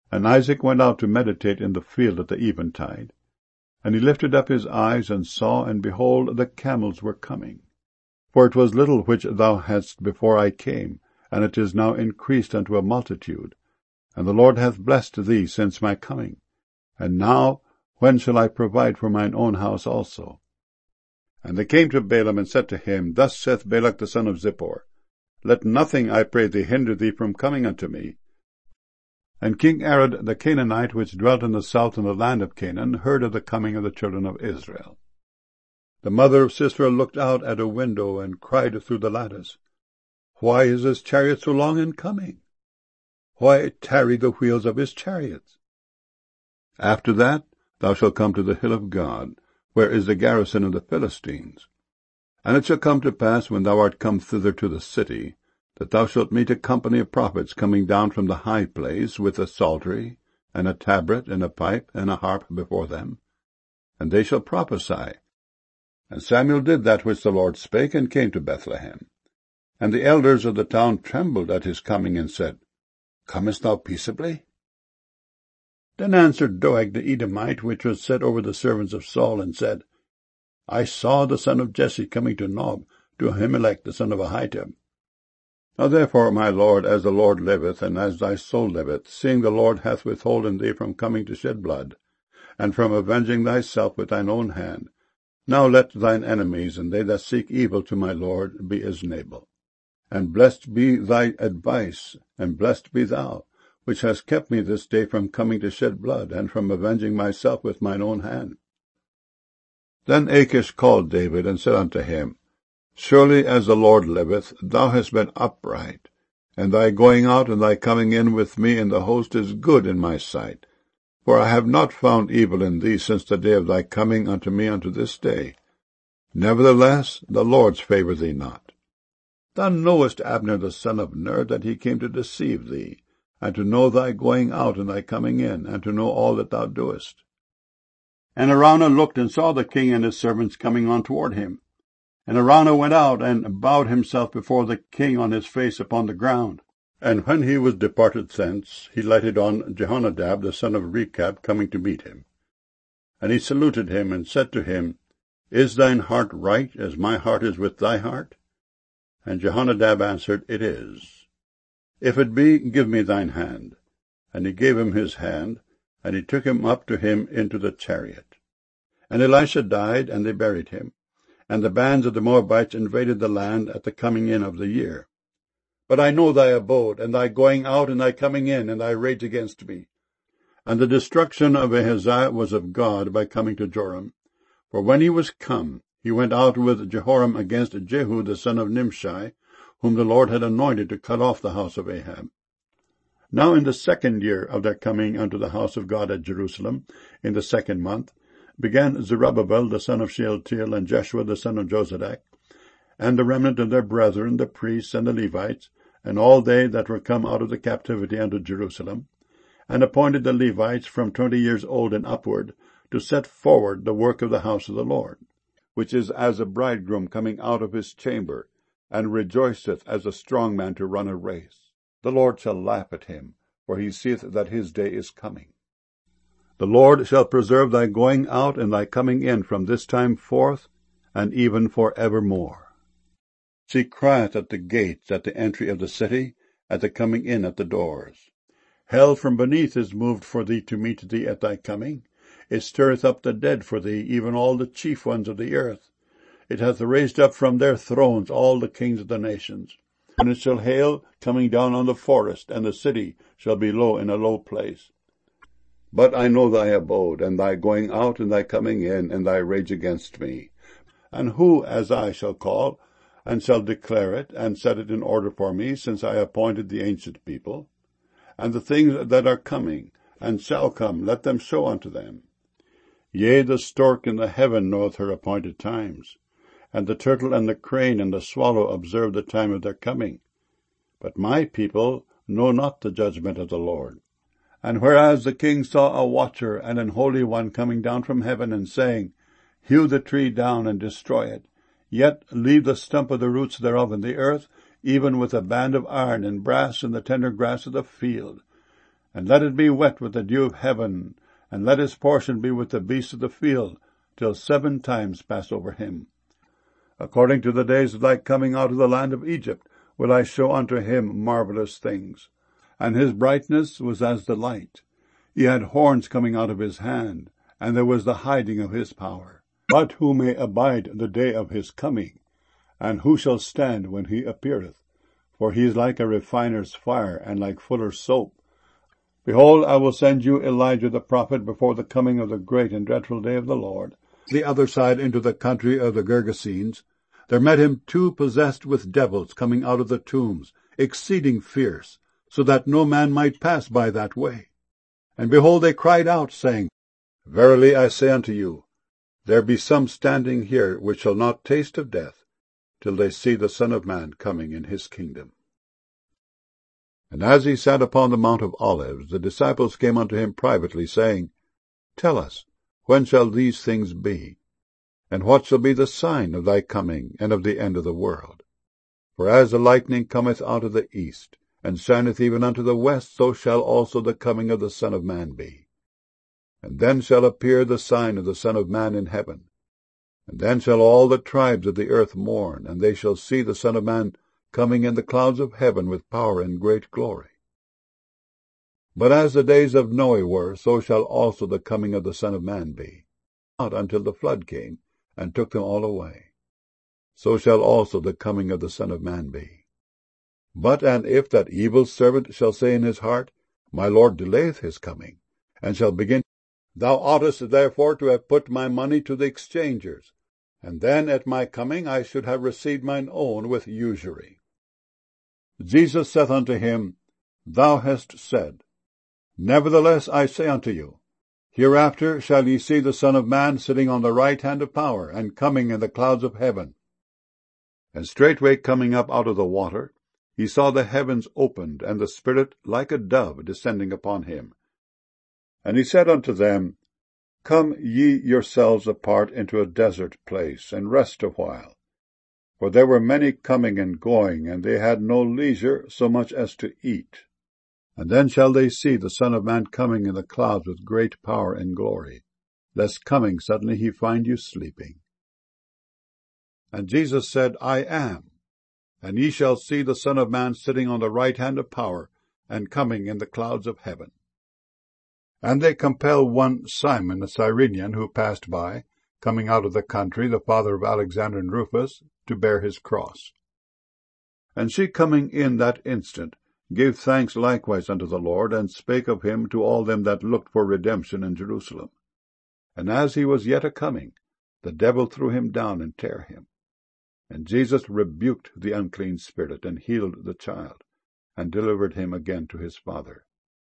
And Isaac went out to meditate in the field at the eventide. And he lifted up his eyes, and saw, and behold, the camels were coming. For it was little which thou hadst before I came, and it is now increased unto a multitude. And the Lord hath blessed thee since my coming. And now, when shall I provide for mine own house also? And they came to Balaam, and said to him, Thus saith Balak the son of Zippor, Let nothing, I pray thee, hinder thee from coming unto me. And King Arad the Canaanite, which dwelt in the south in the land of Canaan, heard of the coming of the children of Israel. The mother of Sisera looked out at a window, and cried through the lattice, Why is his chariot so long in coming? Why tarry the wheels of his chariots? After that thou shalt come to the hill of God, where is the garrison of the Philistines. And it shall come to pass, when thou art come thither to the city, that thou shalt meet a company of prophets coming down from the high place, with a psaltery, and a tabret, and a pipe, and a harp before them. And they shall prophesy. And Samuel did that which the Lord spake, and came to Bethlehem. And the elders of the town trembled at his coming, and said, Comest thou peaceably? Then answered Doeg the Edomite, which was set over the servants of Saul, and said, I saw the son of Jesse coming to Nob, to Ahimelech the son of Ahitub. Now therefore, my lord, as the Lord liveth, and as thy soul liveth, seeing the Lord hath withholden thee from coming to shed blood, and from avenging thyself with thine own hand, now let thine enemies, and they that seek evil to my lord, be as Nabal. And blessed be thy advice, and blessed be thou, which hast kept me this day from coming to shed blood, and from avenging myself with mine own hand. Then Achish called David, and said unto him, Surely as the Lord liveth, thou hast been upright, and thy going out and thy coming in with me in the host is good in my sight. For I have not found evil in thee since the day of thy coming unto me unto this day. Nevertheless, the Lord's favour thee not. Thou knowest Abner the son of Ner, that he came to deceive thee, and to know thy going out and thy coming in, and to know all that thou doest. And Araunah looked and saw the king and his servants coming on toward him. And Araunah went out and bowed himself before the king on his face upon the ground. And when he was departed thence, he lighted on Jehonadab the son of Rechab coming to meet him. And he saluted him, and said to him, Is thine heart right, as my heart is with thy heart? And Jehonadab answered, It is. If it be, give me thine hand. And he gave him his hand, and he took him up to him into the chariot. And Elisha died, and they buried him. And the bands of the Moabites invaded the land at the coming in of the year. But I know thy abode, and thy going out and thy coming in, and thy rage against me. And the destruction of Ahaziah was of God by coming to Joram. For when he was come, he went out with Jehoram against Jehu the son of Nimshi, whom the Lord had anointed to cut off the house of Ahab. Now in the 2nd year of their coming unto the house of God at Jerusalem, in the 2nd month, began Zerubbabel the son of Shealtiel, and Jeshua the son of Jozadak, and the remnant of their brethren, the priests and the Levites, and all they that were come out of the captivity unto Jerusalem, and appointed the Levites from 20 years old and upward, to set forward the work of the house of the Lord, which is as a bridegroom coming out of his chamber, and rejoiceth as a strong man to run a race. The Lord shall laugh at him, for he seeth that his day is coming. The Lord shall preserve thy going out and thy coming in from this time forth, and even for evermore. She crieth at the gates, at the entry of the city, at the coming in at the doors. Hell from beneath is moved for thee to meet thee at thy coming. It stirreth up the dead for thee, even all the chief ones of the earth. It hath raised up from their thrones all the kings of the nations. And it shall hail, coming down on the forest, and the city shall be low in a low place. But I know thy abode, and thy going out, and thy coming in, and thy rage against me. And who, as I, shall call, and shall declare it, and set it in order for me, since I appointed the ancient people? And the things that are coming, and shall come, let them show unto them. Yea, the stork in the heaven knoweth her appointed times, and the turtle and the crane and the swallow observe the time of their coming. But my people know not the judgment of the Lord. And whereas the king saw a watcher and an holy one coming down from heaven, and saying, Hew the tree down and destroy it, yet leave the stump of the roots thereof in the earth, even with a band of iron and brass and the tender grass of the field. and let it be wet with the dew of heaven, and let his portion be with the beasts of the field, till 7 times pass over him. According to the days of thy coming out of the land of Egypt will I show unto him marvelous things. And his brightness was as the light. He had horns coming out of his hand, and there was the hiding of his power. But who may abide the day of his coming? And who shall stand when he appeareth? For he is like a refiner's fire, and like fuller's soap. Behold, I will send you Elijah the prophet before the coming of the great and dreadful day of the Lord. The other side into the country of the Gergesenes, there met him 2 possessed with devils coming out of the tombs, exceeding fierce, so that no man might pass by that way. And behold, they cried out, saying, Verily I say unto you, there be some standing here which shall not taste of death, till they see the Son of Man coming in his kingdom. And as he sat upon the Mount of Olives, the disciples came unto him privately, saying, Tell us, when shall these things be? And what shall be the sign of thy coming, and of the end of the world? For as the lightning cometh out of the east, and shineth even unto the west, so shall also the coming of the Son of Man be. And then shall appear the sign of the Son of Man in heaven. And then shall all the tribes of the earth mourn, and they shall see the Son of Man coming in the clouds of heaven with power and great glory. But as the days of Noe were, so shall also the coming of the Son of Man be. Not until the flood came, and took them all away. So shall also the coming of the Son of Man be. But and if that evil servant shall say in his heart, My Lord delayeth his coming, and shall begin, Thou oughtest therefore to have put my money to the exchangers, and then at my coming I should have received mine own with usury. Jesus saith unto him, Thou hast said. Nevertheless I say unto you, Hereafter shall ye see the Son of Man sitting on the right hand of power, and coming in the clouds of heaven. And straightway coming up out of the water, he saw the heavens opened, and the Spirit like a dove descending upon him. And he said unto them, Come ye yourselves apart into a desert place, and rest awhile. For there were many coming and going, and they had no leisure so much as to eat. And then shall they see the Son of Man coming in the clouds with great power and glory, lest coming suddenly he find you sleeping. And Jesus said, I am. And ye shall see the Son of Man sitting on the right hand of power, and coming in the clouds of heaven. And they compel one Simon, a Cyrenian, who passed by, coming out of the country, the father of Alexander and Rufus, to bear his cross. And she coming in that instant, gave thanks likewise unto the Lord, and spake of him to all them that looked for redemption in Jerusalem. And as he was yet a-coming, the devil threw him down and tare him. And Jesus rebuked the unclean spirit, and healed the child, and delivered him again to his father.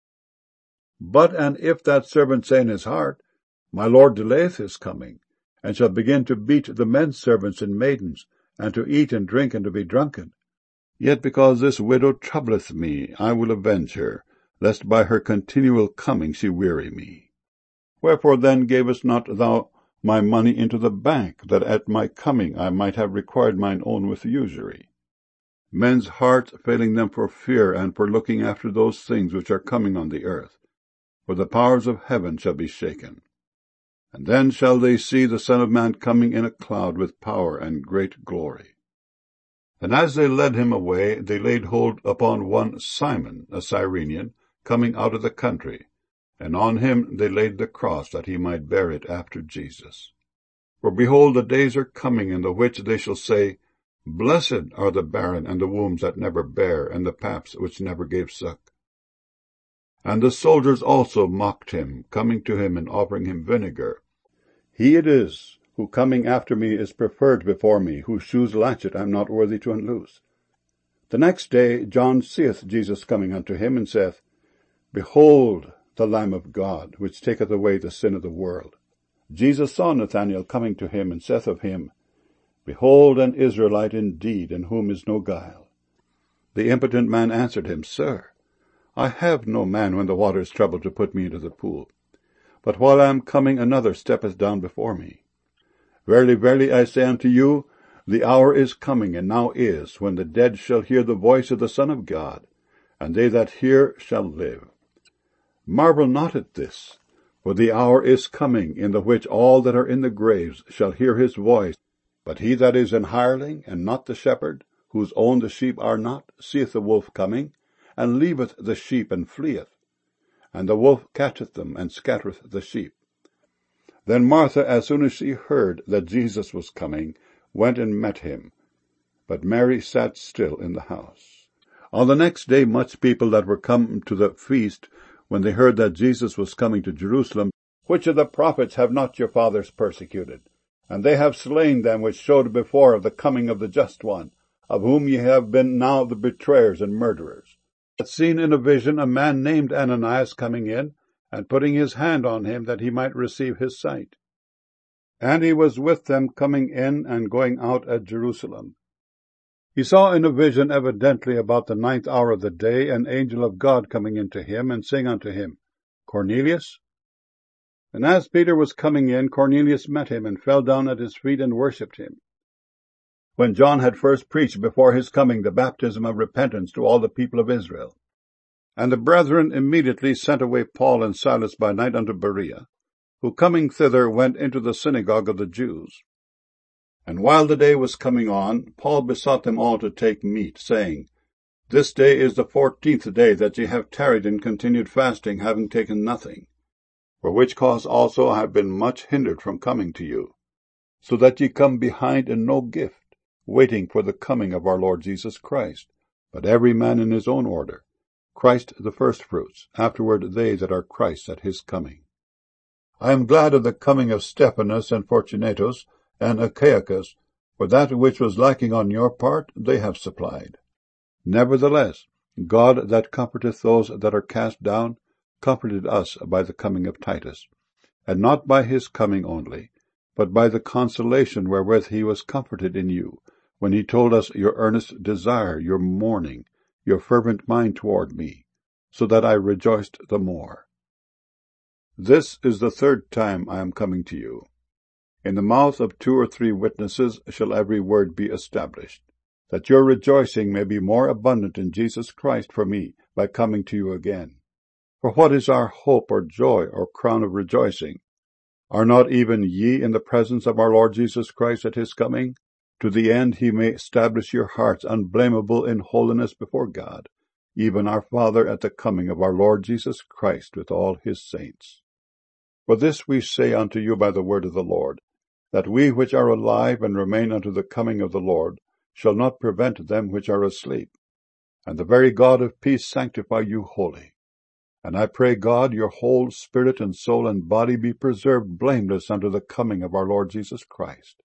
But and if that servant say in his heart, My Lord delayeth his coming, and shall begin to beat the men servants and maidens, and to eat and drink and to be drunken, yet because this widow troubleth me, I will avenge her, lest by her continual coming she weary me. Wherefore then gavest not thou my money into the bank, that at my coming I might have required mine own with usury? Men's hearts failing them for fear, and for looking after those things which are coming on the earth. For the powers of heaven shall be shaken. And then shall they see the Son of Man coming in a cloud with power and great glory. And as they led him away, they laid hold upon one Simon, a Cyrenian, coming out of the country, and on him they laid the cross, that he might bear it after Jesus. For behold, the days are coming, in the which they shall say, Blessed are the barren, and the wombs that never bare, and the paps which never gave suck. And the soldiers also mocked him, coming to him and offering him vinegar. He it is, who coming after me is preferred before me, whose shoes latchet I am not worthy to unloose. The next day John seeth Jesus coming unto him, and saith, Behold the Lamb of God, which taketh away the sin of the world. Jesus saw Nathanael coming to him, and saith of him, Behold an Israelite indeed, in whom is no guile. The impotent man answered him, Sir, I have no man when the water is troubled to put me into the pool. But while I am coming, another steppeth down before me. Verily, verily, I say unto you, the hour is coming, and now is, when the dead shall hear the voice of the Son of God, and they that hear shall live. Marvel not at this, for the hour is coming, in the which all that are in the graves shall hear his voice. But he that is an hireling, and not the shepherd, whose own the sheep are not, seeth the wolf coming, and leaveth the sheep, and fleeth. And the wolf catcheth them, and scattereth the sheep. Then Martha, as soon as she heard that Jesus was coming, went and met him. But Mary sat still in the house. On the next day much people that were come to the feast, when they heard that Jesus was coming to Jerusalem, which of the prophets have not your fathers persecuted? And they have slain them which showed before of the coming of the Just One, of whom ye have been now the betrayers and murderers. Had seen in a vision a man named Ananias coming in, and putting his hand on him, that he might receive his sight. And he was with them coming in and going out at Jerusalem. He saw in a vision, evidently about the 9th hour of the day, an angel of God coming into him, and saying unto him, Cornelius? And as Peter was coming in, Cornelius met him, and fell down at his feet, and worshipped him. When John had first preached before his coming the baptism of repentance to all the people of Israel. And the brethren immediately sent away Paul and Silas by night unto Berea, who coming thither went into the synagogue of the Jews. And while the day was coming on, Paul besought them all to take meat, saying, This day is the 14th day that ye have tarried and continued fasting, having taken nothing. For which cause also I have been much hindered from coming to you, so that ye come behind in no gift, waiting for the coming of our Lord Jesus Christ, but every man in his own order, Christ the firstfruits, afterward they that are Christ at his coming. I am glad of the coming of Stephanas and Fortunatus and Achaicus, for that which was lacking on your part they have supplied. Nevertheless, God that comforteth those that are cast down, comforted us by the coming of Titus, and not by his coming only, but by the consolation wherewith he was comforted in you, when he told us your earnest desire, your mourning, your fervent mind toward me, so that I rejoiced the more. This is the 3rd time I am coming to you. In the mouth of 2 or 3 witnesses shall every word be established, that your rejoicing may be more abundant in Jesus Christ for me by coming to you again. For what is our hope or joy or crown of rejoicing? Are not even ye in the presence of our Lord Jesus Christ at his coming, to the end he may establish your hearts unblameable in holiness before God, even our Father at the coming of our Lord Jesus Christ with all his saints? For this we say unto you by the word of the Lord, that we which are alive and remain unto the coming of the Lord shall not prevent them which are asleep. And the very God of peace sanctify you wholly. And I pray God your whole spirit and soul and body be preserved blameless unto the coming of our Lord Jesus Christ.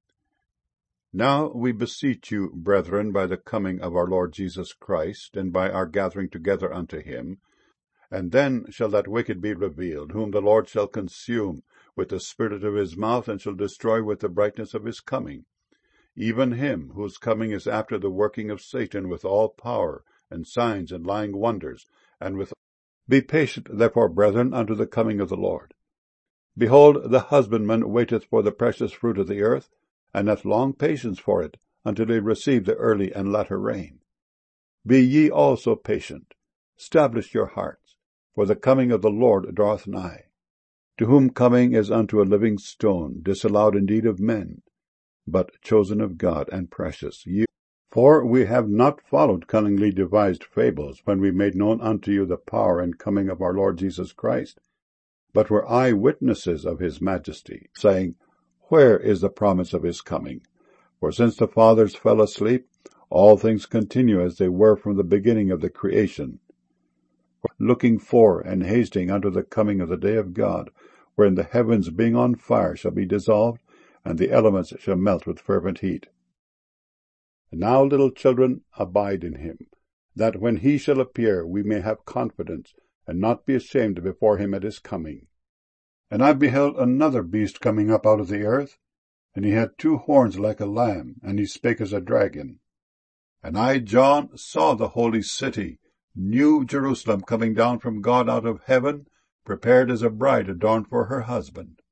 Now we beseech you, brethren, by the coming of our Lord Jesus Christ, and by our gathering together unto him, and then shall that wicked be revealed, whom the Lord shall consume with the spirit of his mouth, and shall destroy with the brightness of his coming, even him whose coming is after the working of Satan with all power, and signs, and lying wonders, and with Be patient, therefore, brethren, unto the coming of the Lord. Behold, the husbandman waiteth for the precious fruit of the earth, and hath long patience for it, until he receive the early and latter rain. Be ye also patient, establish your hearts, for the coming of the Lord draweth nigh. To whom coming is unto a living stone, disallowed indeed of men, but chosen of God and precious. For we have not followed cunningly devised fables, when we made known unto you the power and coming of our Lord Jesus Christ, but were eyewitnesses of his majesty, saying, Where is the promise of his coming? For since the fathers fell asleep, all things continue as they were from the beginning of the creation. Looking for and hasting unto the coming of the day of God, wherein the heavens being on fire shall be dissolved, and the elements shall melt with fervent heat. And now, little children, abide in him, that when he shall appear we may have confidence, and not be ashamed before him at his coming. And I beheld another beast coming up out of the earth, and he had 2 horns like a lamb, and he spake as a dragon. And I, John, saw the holy city, New Jerusalem, coming down from God out of heaven, prepared as a bride adorned for her husband.